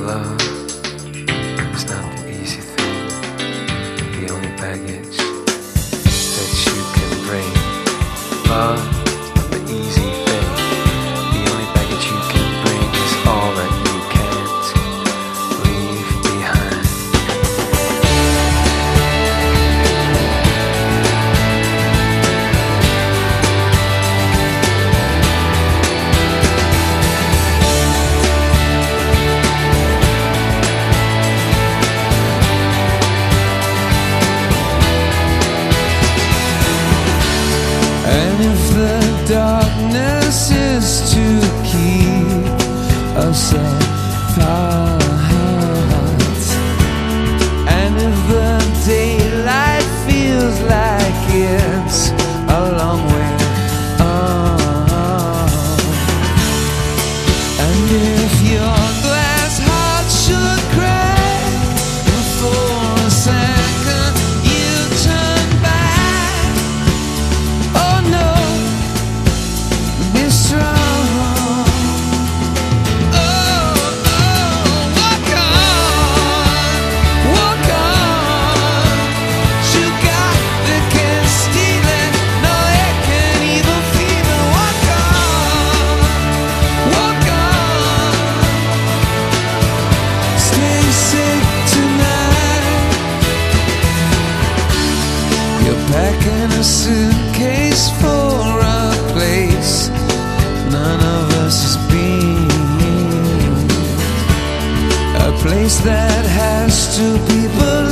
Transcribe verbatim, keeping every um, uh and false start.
love is not the easy thing. The only baggage that you can bring. Love is not the easy thing. The only baggage you can bring is all that you can't leave behind. And if the darkness is to keep us apart, and if the daylight feels like it's a long way on, and if your glass heart should crack and for a second you turn back, oh no, be strong. Oh, oh, walk on, walk on. You got that can't steal it, no, it can't even feel it. Walk on, walk on. Stay safe tonight. You're packing a suitcase for a place none of us has been, a place that has two people